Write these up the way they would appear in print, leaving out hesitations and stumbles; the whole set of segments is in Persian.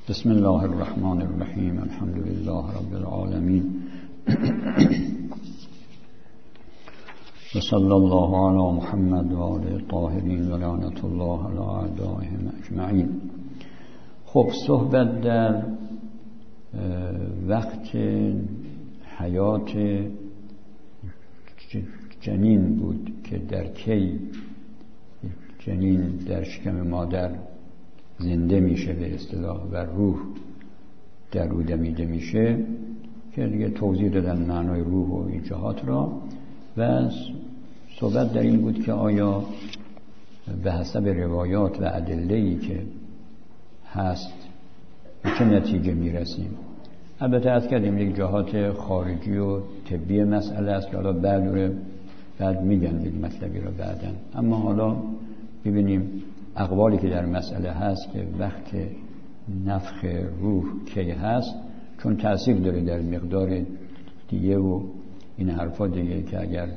بسم الله الرحمن الرحیم. الحمد لله رب العالمین و صلی الله علی محمد و آله الطاهرین و لعنت الله علی اعدائهم اجمعین. خب صحبت در وقت حیات جنین بود که در کی جنین در شکم مادر زنده میشه به اصطلاح و روح در او دمیده میشه، که دیگه توضیح دادن معنای روح و این جهات را، و صحبت در این بود که آیا به حسب روایات و ادله‌ای که هست به چه نتیجه میرسیم. البته از کردیم یک جهات خارجی و طبی مسئله است که حالا بعد میگن یک مطلبی را بعدن، اما حالا ببینیم اقوالی که در مسئله هست که وقت نفخ روح کی هست، چون تأثیر داره در مقدار دیگه و این حرفا دیگه، که اگر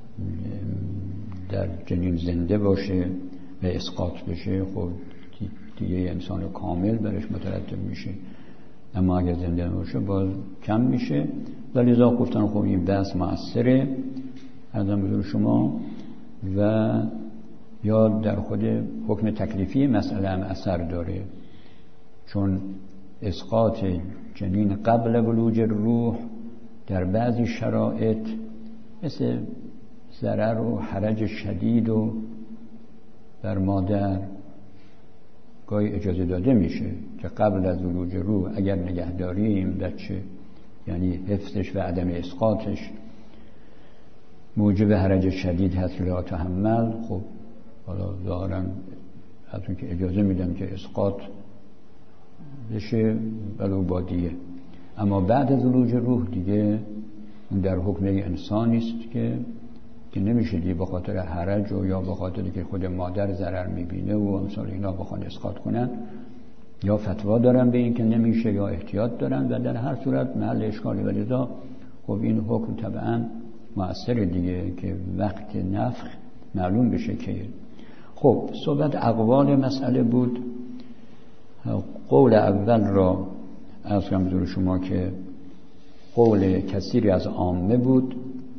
در جنین زنده باشه و اسقاط بشه خب دیگه انسان کامل برش مترتب میشه، اما اگر زنده باشه باز کم میشه. ولی لذا گفتن خب این بحث مؤثره ارزم بزرگ شما، و یا در خود حکم تکلیفی مسئله هم اثر داره، چون اسقاط جنین قبل بلوغ روح در بعضی شرایط مثل ضرر و حرج شدید و در مادر گاهی اجازه داده میشه که قبل از بلوغ روح اگر نگهداری این بچه، یعنی حفظش و عدم اسقاطش موجب حرج شدید هست لا تحمل، خب حالا ظاهراً از اون که اجازه میدم که اسقاط بشه ولو با دیه، اما بعد از بلوغ روح دیگه اون در حکم انسانی است که نمیشه دیگه به خاطر حرج و یا به خاطر که خود مادر ضرر میبینه و امثال اینا بخوان اسقاط کنن، یا فتوا دارن به این که نمیشه یا احتیاط دارن، و در هر صورت محل اشکالی. ولذا خب این حکم طبعا مؤثر دیگه که وقت نفخ معلوم بشه که. خب صحبت اقوال مسئله بود. قول اول را از حضور شما که قول کثیری از عامه بود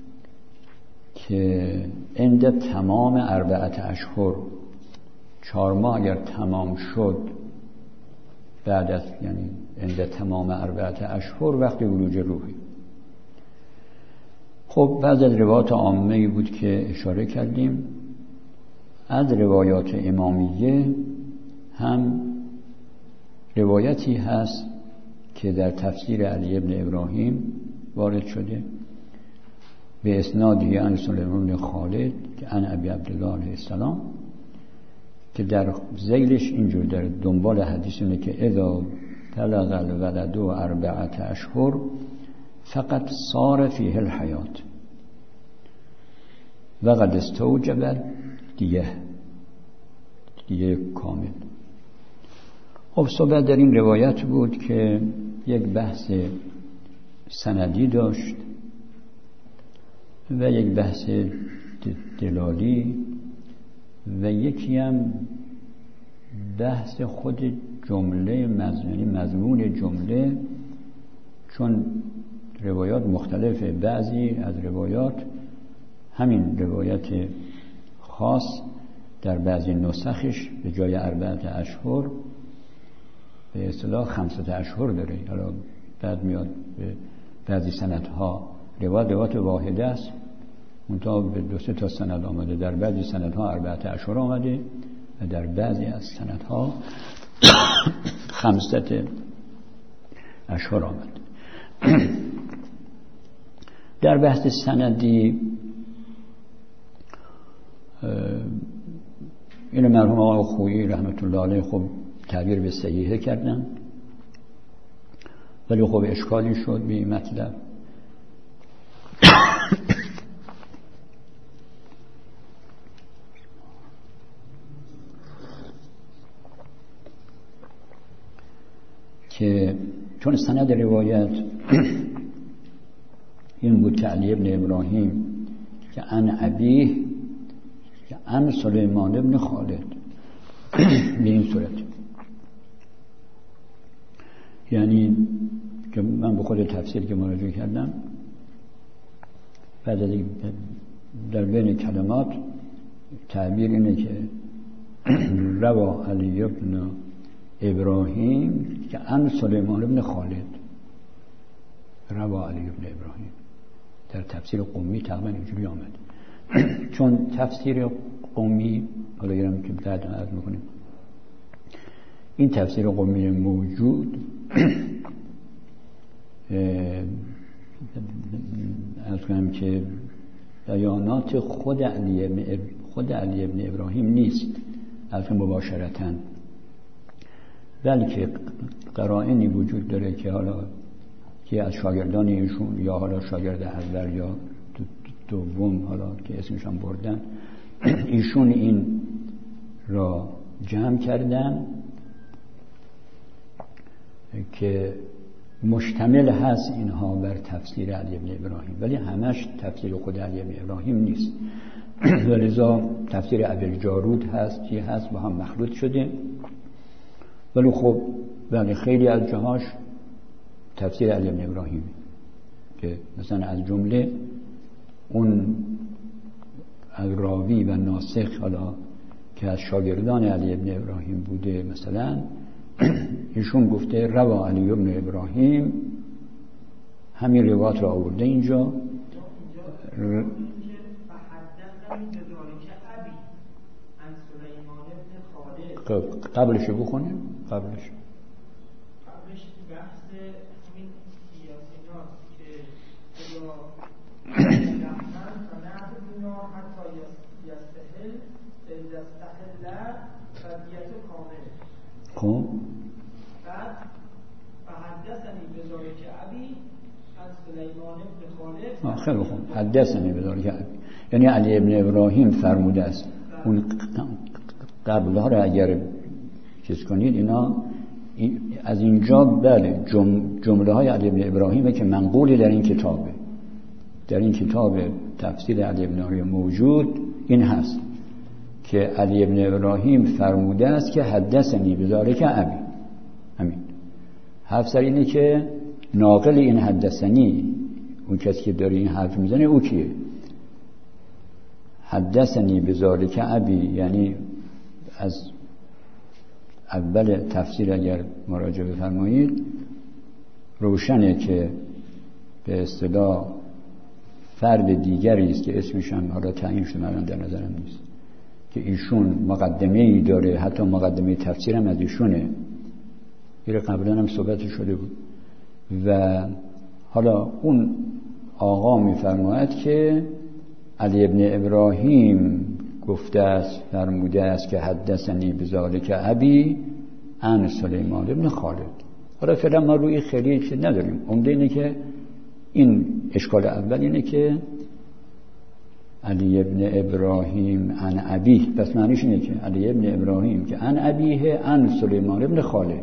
که عند تمام 4 اشهر، 4 ماه اگر تمام شد بعد از، یعنی عند تمام 4 اشهر وقت بلوغ روحی. خب بعض از روایات عامه بود که اشاره کردیم. از روایات امامیه هم روایتی هست که در تفسیر علی ابن ابراهیم وارد شده به اسنادی عن سلیمان بن خالد که عن ابی عبدالله علیه السلام، که در ذیلش اینجور در دنبال حدیث اینه که اذا بلغ الولد 4 اشهر فقط صار فیه الحیات و قد استوجب دیه کامل. خب صحبت در این روایت بود که یک بحث سندی داشت و یک بحث دلالی و یکی هم بحث خود جمله، یعنی مضمون جمله، چون روایات مختلفه. بعضی از روایات همین روایت خاص در بعضی نسخش به جای 4 اشهر به اصطلاح 5 اشهر داره. حالا بعد میاد به بعضی سندها روایت واحده است، منتها به 2-3 تا سند آمده. در بعضی سندها 4 اشهر آمده و در بعضی از سندها 5 اشهر آمده. در بحث سندی این مرحوم آقای خویی رحمت الله علیه خب تعبیر به صحیحه کردن، ولی خب اشکالی شد به این مطلب که چون سند روایت این بود که علی ابن ابراهیم که عن ابیه که عن سلیمان ابن خالد به این صورت، یعنی که من به خود تفسیر که مراجعه کردم، بعد در بین کلمات تعبیر اینه که روا علی ابن ابراهیم که عن سلیمان ابن خالد، روا علی ابن ابراهیم در تفسیر قمی تقریبا اینجوری آمد. چون تفسیر قمی، حالا گرم که بعد عرض میکنیم، این تفسیر قمی موجود از کنم که بیانات خود علی ابن ابراهیم نیست از مباشرتاً، بلکه قرائنی وجود داره که حالا که از شاگردان ایشون یا حالا شاگرد اول یا دوم حالا که اسمشان بردن، ایشون این را جمع کردن که مشتمل هست اینها بر تفسیر علی ابن ابراهیم، ولی همش تفسیر خود علی ابن ابراهیم نیست. ولذا تفسیر ابوالجارود هست که هست با هم مخلوط شده، ولی خب ولی خیلی از جاهاش تفسیر علی ابن ابراهیم که مثلا از جمله اون از راوی و ناسخ حالا که از شاگردان علی ابن ابراهیم بوده، مثلا ایشون گفته روا علی ابن ابراهیم، همین روایت را آورده اینجا. قبلش بخونیم. قبلش بحث همین سیاسینات که خب بعد فحدثنی بذالک ابی عن سلیمان بن خالد. خیلی خوب، حدثنی بذالک ابی یعنی علی ابن ابراهیم فرموده است. اون قبلها رو اگر چیز کنید، اینا از اینجا بله جمله های علی ابن ابراهیمه که منقولی در این کتابه، در این کتاب تفسیر علی ابن ابراهیم موجود این هست که علی ابن ابراهیم فرموده است که حدثنی بذالک ابی. همین حرف سر اینه که ناقل این حدثنی، اون کسی که داره این حرف میزنه او کیه؟ حدثنی بذالک ابی یعنی از اول تفسیر اگر مراجعه بفرمایید روشنه که به اصطلاح فرد دیگری است که اسمش هم حالا تعیین شده الان در نظرم نیست، که ایشون مقدمه‌ای داره، حتی مقدمه تفسیر هم از ایشونه، این قبلا هم صحبت شده بود. و حالا اون آقا میفرماید که علی ابن ابراهیم گفته است، فرموده است که حدثنی بذالک ابی عن سلیمان ابن خالد. حالا فعلا ما روی خیلی چیز نداریم، عمده اینه که این اشکال اول اینه که علی ابن ابراهیم عن ابیه، پس معنیش اینه که علی ابن ابراهیم که عن ابیه عن سلیمان ابن خالد.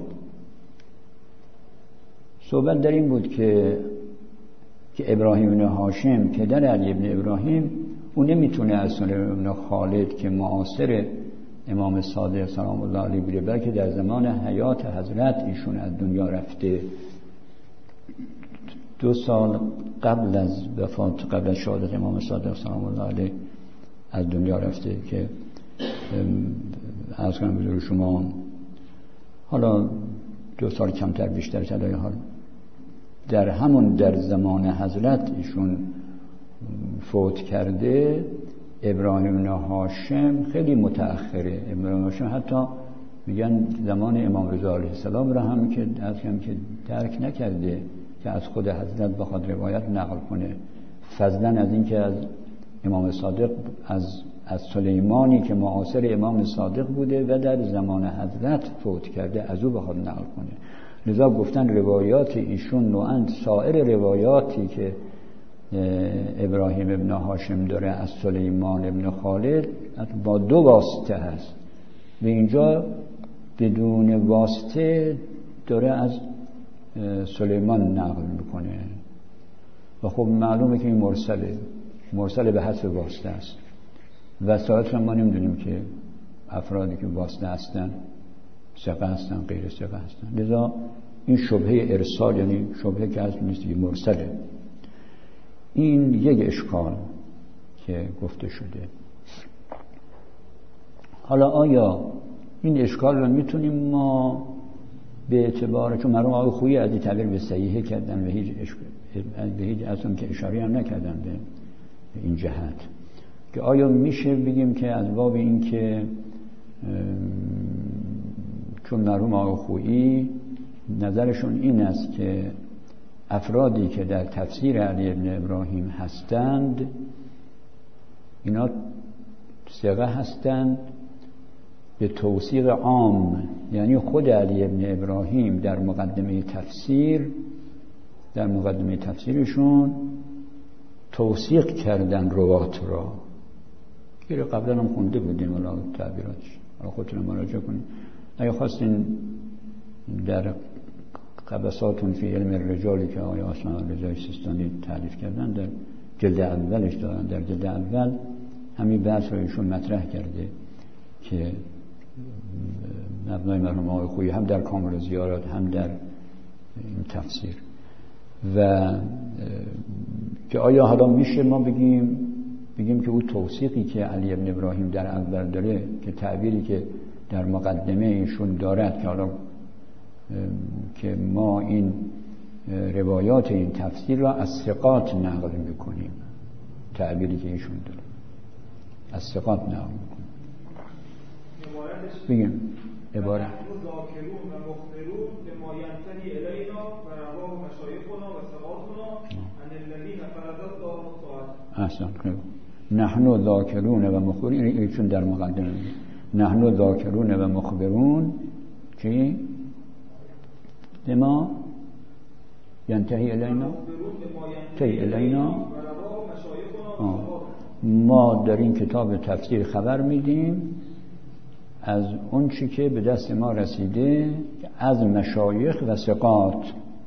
صحبت در این بود که ابراهیم ابن هاشم پدر علی ابن ابراهیم اون نمیتونه از سلیمان ابن خالد که معاصر امام صادق سلام الله علیه بوده، بلکه در زمان حیات حضرت ایشون از دنیا رفته، 2 سال قبل از وفات، قبل از شهادت امام صادق سلام الله علیه از دنیا رفته، که عرض کنم بزرگ شما حالا 2 سال کمتر بیشتر چلای حال در همون در زمان حضرت ایشون فوت کرده. ابراهیم بن هاشم خیلی متأخره. ابراهیم هاشم حتی میگن زمان امام رضا علیه السلام را هم که درک نکرده که از خود حضرت بخواد روایت نقل کنه، فضلا از این که از امام صادق از سلیمانی که معاصر امام صادق بوده و در زمان حضرت فوت کرده از او بخواد نقل کنه. لذا گفتن روایات ایشون نوعاً سایر روایاتی که ابراهیم ابن هاشم داره از سلیمان ابن خالد با 2 واسطه هست، و اینجا بدون واسطه داره از سلیمان نقل میکنه و خب معلومه که این مرسل به حسب واسطه است. وسائط ما نمیدونیم که افرادی که واسطه هستن ثقه هستن غیر ثقه هستن، لذا این شبهه ارسال، یعنی شبهه که اصل نیست، یه مرسله. این یک اشکال که گفته شده. حالا آیا این اشکال رو میتونیم ما به اعتبار، چون مرحوم آقای خویی از این تعبیر به صحیحه کردن و هیچ اصلا که اشاره هم نکردن به این جهت، که آیا میشه بگیم که از باب این که چون مرحوم آقای خویی نظرشون این است که افرادی که در تفسیر علی ابن ابراهیم هستند اینا ثقه هستند به توثیق عام، یعنی خود علی ابن ابراهیم در مقدمه تفسیرشون توثیق کردن روات را، که قبلا هم خونده بودیم حالا تعبیراتش، حالا خودتون مراجعه کنید. اگه خواستین در قبساتون فی علم الرجالی که آقای عثمان رضایی سیستانی تالیف کردن در جلد اولش دارن، در جلد اول همین بحث رو ایشون مطرح کرده که مبنای مرحوم آقای خویی هم در کامل زیارات هم در این تفسیر، و که آیا حالا میشه ما بگیم که او توثیقی که علی ابن ابراهیم در اول داره، که تعبیری که در مقدمه ایشون دارد که حالا که ما این روایات این تفسیر را از ثقات نقل میکنیم، تعبیری که ایشون داره از ثقات نقل میکنیم، بگیم عبارت ذاکرون و مخبرون به ما ینتهی الینا و رواه مشایخنا و ثقاتنا عن الذین فرض الله طاعته. احسن. نحن ذاکرون و مخبرون، ایشون در مقدمه نحن ذاکرون و مخبرون چی؟ به ما ینتهی الینا ما در این کتاب تفسیر خبر میدیم از اون چی که به دست ما رسیده از مشایخ و ثقات.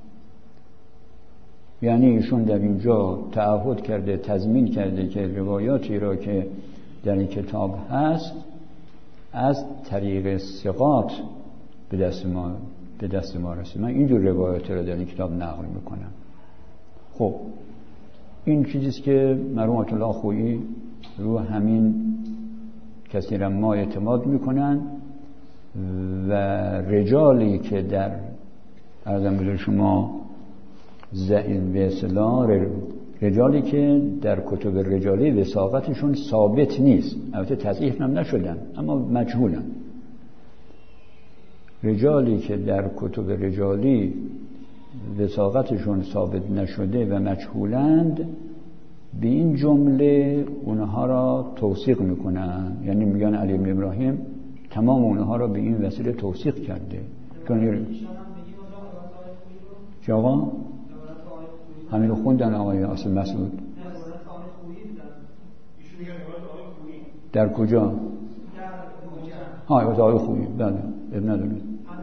یعنی ایشون در اینجا تعهد کرده، تضمین کرده که روایاتی را که در این کتاب هست از طریق ثقات به دست ما رسید. من اینجور روایات را در این کتاب نقل میکنم. خب این چیزیست که مرحوم آیت الله خویی رو همین کثیرا ما اعتماد میکنن، و رجالی که در عرضم بزرگ شما به اصطلاح رجالی که در کتب رجالی وثاقتشون ثابت نیست، البته تضعیف هم نشدن اما مجهولن، رجالی که در کتب رجالی وثاقتشون ثابت نشده و مجهولند، به این جمله اونها را توثیق میکنن، یعنی میگن علی بن ابراهیم تمام اونها را به این وسیله توثیق کرده. چه آقا؟ همین رو خوندن آقای اصل مسعود در کجا؟ آقای خویی، بله ابن نداره.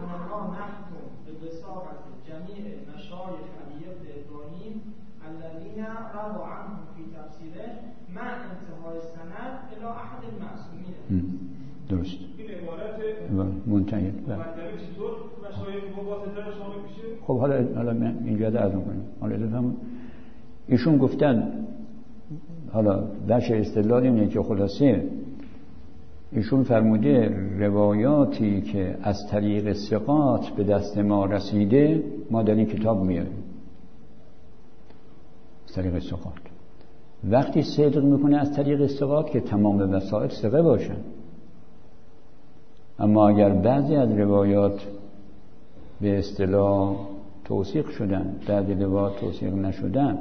درست. منتهی. خب حالا من اینجا عرض می‌کنم. حالا هم ایشون گفتن، حالا بچه استدلال اینه که خلاصه ایشون فرموده روایاتی که از طریق ثقات به دست ما رسیده ما در این کتاب میاریم. از طریق ثقات. وقتی صدق میکنه از طریق ثقات که تمام وسائل ثقه باشن. اما اگر بعضی از روایات به اصطلاح توثیق شدن، بعضی روایات توثیق نشدن،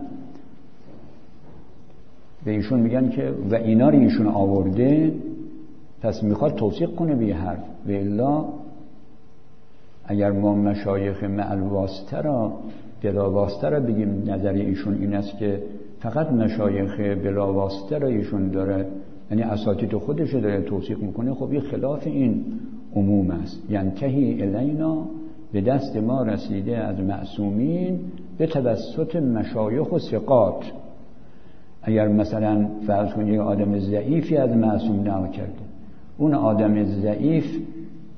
به ایشون میگن که و اینا رو ایشون آورده پس میخواد توثیق کنه به حرف، و الا اگر ما مشایخ مع الواسطه را بلا واسطه را بگیم نظر ایشون این است که فقط مشایخ بلا واسطه را ایشون داره، یعنی اساتید خودش داره توثیق میکنه، خب این خلاف این عموم است. ینتهی الینا به دست ما رسیده از معصومین به توسط مشایخ و ثقات. اگر مثلا فرض کنید آدم ضعیفی از معصوم نقل کرده، اون آدم ضعیف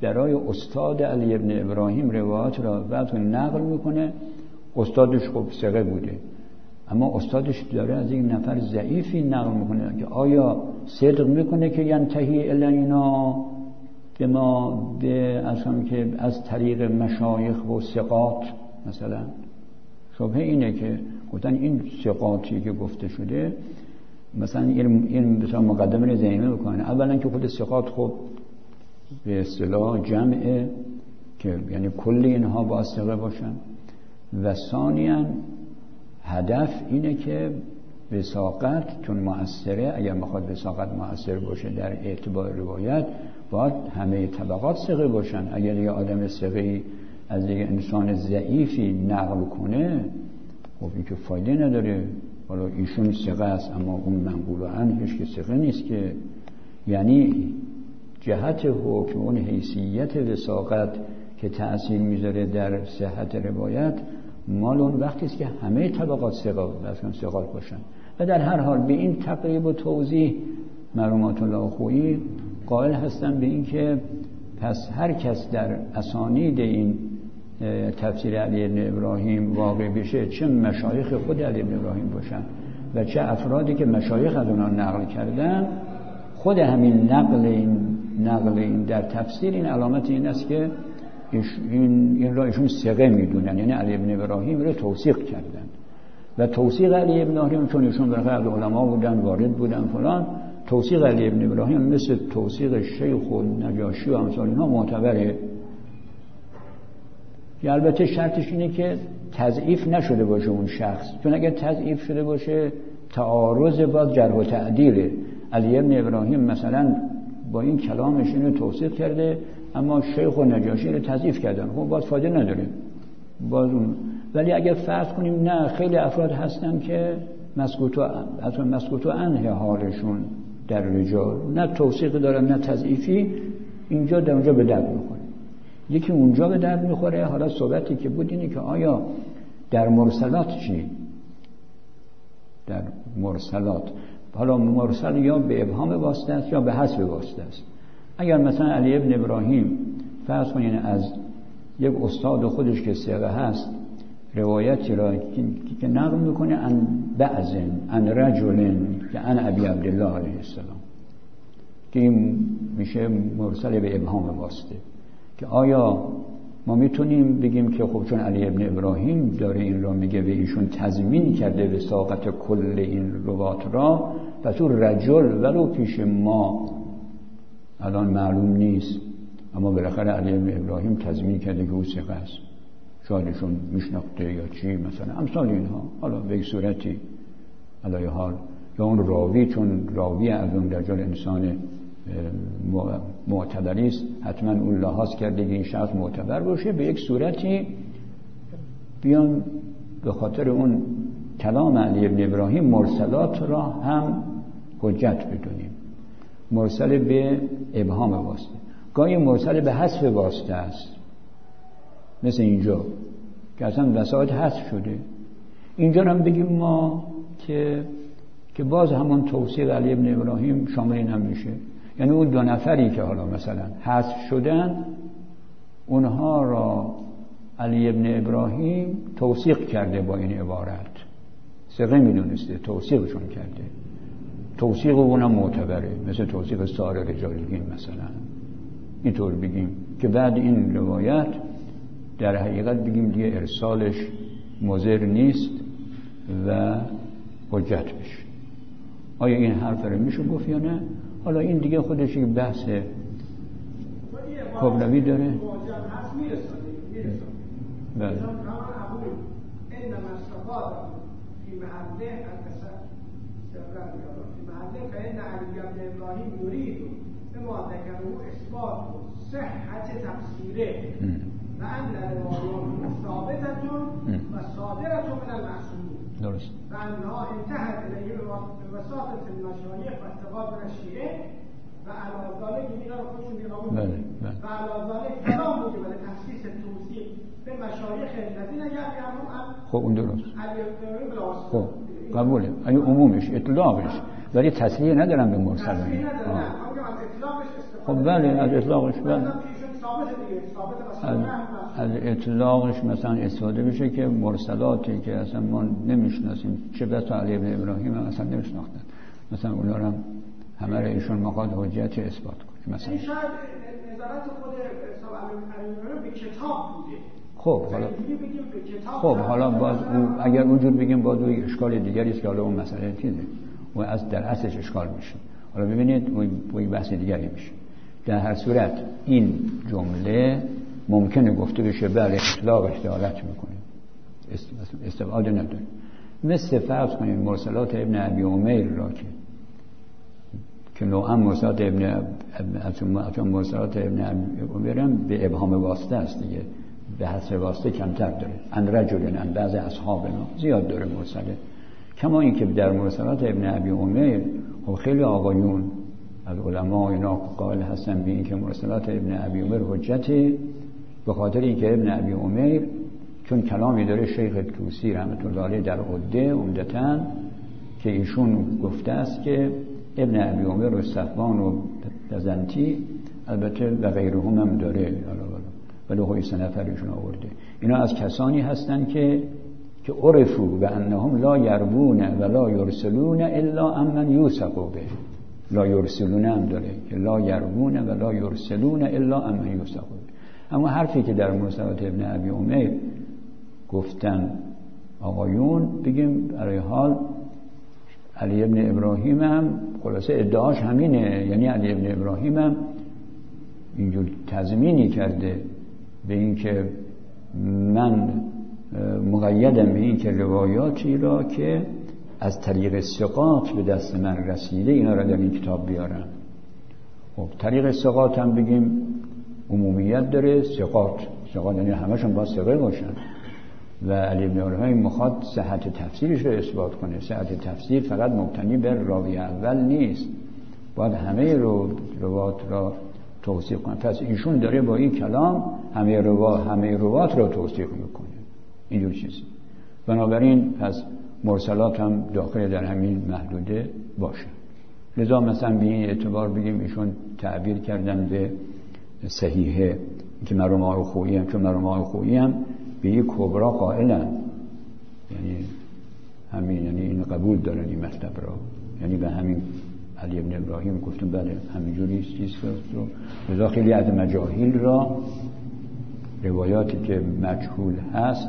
برای استاد علی ابن ابراهیم روایات را بعد نقل میکنه. استادش خب ثقه بوده، اما استادش داره از یک نفر ضعیفی نقل میکنه که آیا صدق میکنه که ینتهی الینا که ما که از طریق مشایخ و ثقات مثلا. شبهه اینه که گفتن این ثقاتی که گفته شده مثلا این مثلا مقدمه ذهنی بکنه. اولا که خود ثقات خب به اصطلاح جمعه که یعنی کل اینها با ثقه باشن، و ثانیاً هدف اینه که وثاقت چون مؤثره، اگر میخواد وثاقت مؤثر باشه در اعتبار روایت باید همه طبقات ثقه باشن. اگر یه آدم ثقه‌ای از یک انسان ضعیفی نقل کنه خب این که فایده نداره. حالا ایشون ثقه است اما اون منقول عنهش که ثقه نیست که، یعنی جهت حکم اون حیثیت وثاقت که تأثیر میذاره در صحت روایت مال اون وقتی است که همه طبقات ثقات باشن. و در هر حال به این تقریب و توضیح مرحومات الله خویی قائل هستن به این که پس هر کس در اسانید این تفسیر علی بن ابراهیم واقع بشه، چه مشایخ خود علی بن ابراهیم باشن و چه افرادی که مشایخ از اونها نقل کردن، خود همین نقل این در تفسیر این علامت این است که این را ایشون ثقه میدونن، یعنی علی بن ابراهیم رو توثیق کردن. و توثیق علی بن ابراهیم چون ایشون برای از علما بودن، وارد بودن فلان، توثیق علی بن ابراهیم مثل توثیق شیخ و نجاشی و امثال اینها معتبره. که البته شرطش اینه که تضعیف نشده باشه اون شخص، چون اگر تضعیف شده باشه تعارض با جرح و تعدیل. علی بن ابراهیم مثلا با این کلامش اینو توثیق کرده اما شیخ و نجاشی رو تضعیف کردن، خب باز فایده نداره باز اون. ولی اگر فرض کنیم نه خیلی افراد هستن که مسکوت عنه حالشون در رجال، نه توثیق دارن نه تضعیفی، اینجا در اونجا به درد میخوره. یکی اونجا به درد میخوره. حالا صحبتی که بود اینه که آیا در مرسلات چی؟ در مرسلات حالا مرسل یا به ابهام واسطه است یا به حذف واسطه است. اگر مثلا علی ابن ابراهیم فرض کنین از یک استاد خودش که ثقه هست روایتی را که نقل میکنه عن بعضن عن رجل که عن ابی عبدالله علیه السلام، که این میشه مرسل به ابهام واسطه. که آیا ما میتونیم بگیم که خب چون علی ابن ابراهیم داره این را میگه و ایشون تضمین کرده وثاقت کل این روات را، پس اون رجل ولو پیش ما الان معلوم نیست اما بالاخره علی ابن ابراهیم تضمین کرده که او ثقه است، شایدشون میشناخته یا چی مثلا امثال اینها. حالا به یک صورتی علی حال یا اون راوی چون راوی از اون رجل انسان معتبری است حتما اون لحاظ کرده که این شخص معتبر باشه. به یک صورتی بیان به خاطر اون کلام علی ابن ابراهیم مرسلات را هم حجت بدونیم. مرسل به ابهام واسطه، گاهی مرسل به حذف واسطه است، مثل اینجا که اصلا وسائط حذف شده. اینجا هم بگیم ما که باز همون توثیق علی ابن ابراهیم شامل این هم میشه، یعنی اون دو نفری که حالا مثلا حذف شدن اونها را علی ابن ابراهیم توثیق کرده با این عبارت، ثقه میدونسته توثیقشون کرده. توثیق اونم معتبره، مثل توثیق سایر رجالین مثلا. اینطور بگیم که بعد این روایت در حقیقت بگیم دیگه ارسالش مضر نیست و حجت بشه. آیا این حرف رو میشه گفت یا نه؟ حالا این دیگه خودش یک بحث کبروی داره. بله. فإن علي بن إبراهيم يريد بما ذكره إثبات صحة تفسيره وأن رواياته ثابتة وصادرة من المعصوم وأنها انتهت إليه بواسطة المشايخ والثقات من الشيعة وعلى ذلك وعلى ذلك فلا موجب لتخصيص التوثيق بمشايخ الذين يعلمون خب اون درست. خب قبوله. این عمومش اطلاقش ولی تصریح ندارم به مرسل. تصریح ندارم. اطلاقش خب بله از اطلاقش بله از اطلاقش مثلا استفاده بشه که مرسلاتی که اصلا ما نمیشناسیم، چه بسا علی ابن ابراهیم هم اصلا نمیشناختن، مثلا اونا رو همه رو ایشون مقاد حجت اثبات کنه. مثلا شاید نظارت خود علی به کتاب بوده. خب حالا باز اگر اونجور بگیم باز اون اشکال دیگری است که حالا اون مسئله چیزه و از در اصلش اشکال میشه. حالا ببینید اون بحث دیگری میشه. در هر صورت این جمله ممکنه گفته بشه بله اطلاقش دلالت میکنه، استبعاد نداره. مثل فرض کنید مرسلات ابن ابی عمیر را که نوعا مرسلات ابن مرسلات ابن ابی عمیر هم به ابهام واسطه است دیگه، به حسب واسطه کمتر داره. ان رجل ان بعض اصحابنا زیاد داره مرسله. کما اینکه در مرسلات ابن ابی عمیر خب خیلی آقایون از علما اینا قائل هستن به اینکه مرسلات ابن ابی عمیر حجته، به خاطر اینکه ابن ابی عمیر چون کلامی داره شیخ طوسی رحمت الله علیه در عده عمدتاً که ایشون گفته است که ابن ابی عمیر و صفوان و بزنتی البته و غیرهم هم داره ولی خب 3 نفرشون آورده. اینا از کسانی هستن که عرفوا و انهم لا یروون و لا یرسلون الا امن یوثقوا به. لا یرسلون هم داره که لا یروون و لا یرسلون الا امن یوثقوا به. اما حرفی که در مرسلات ابن ابی عمیر گفتن آقایون بگیم برای حال علی ابن ابراهیم هم خلاصه ادعاش همینه، یعنی علی ابن ابراهیم هم اینجور تضمینی کرده به این که من مقیدم به این که روایاتی را که از طریق ثقات به دست من رسیده اینا را در این کتاب بیارم. خب طریق ثقات هم بگیم عمومیت داره، ثقات یعنی همشون باید ثقه باشن و علی ابن ابراهیم میخواد صحت تفسیرش رو اثبات کنه. صحت تفسیر فقط مبتنی بر راوی اول نیست، باید همه روات را توثیق کنه. پس ایشون داره با این کلام همه روات را توثیق میکنه، اینجور چیزی. بنابراین پس مرسلات هم داخل در همین محدوده باشه. لذا مثلا به این اعتبار بگیم ایشون تعبیر کردن به صحیحه که مرحوم آقای خویی هم، چون مرحوم آقای خویی هم به یک کبرا قائلن، یعنی همین، یعنی این قبول دارن این مطلب را، یعنی به همین علی ابن ابراهیم گفتم بله همینجوری چیز رو. لذا خیلی از مجاهیل را روایاتی که مجهول هست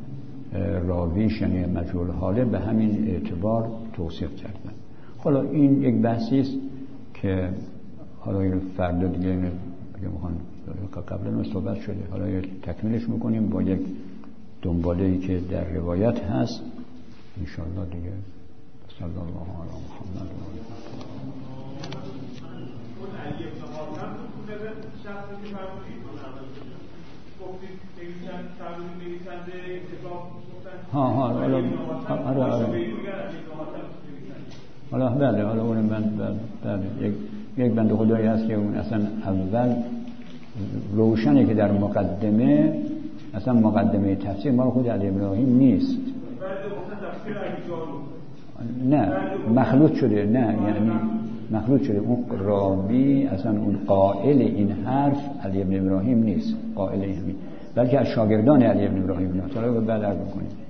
راویش یعنی مجهول حاله به همین اعتبار توصیف کردن. حالا این یک بحثی است که حالا فردا دیگه اگه میخوان قبلا صحبت شده حالا تکمیلش میکنیم با یک دنباله‌ای که در روایت هست ان شاء الله دیگه. صلی الله علی محمد و آله. اون علی ابن حاتم تو شخصی که فرمودید گفتید نویسنده کتاب حالا بله حالا اون بله یک بنده خدایی هست که اون اصلا اول روشنه که در مقدمه اصلا مقدمه تفسیر مال خود علی ابراهیم نیست. نه مخلوط شده، نه یعنی مخلوط شده. اون راوی اصلا اون قائل این حرف علی ابن ابراهیم نیست، قائل این بلکه از شاگردان علی ابن ابراهیم. حالا بعد عرض می‌کنیم.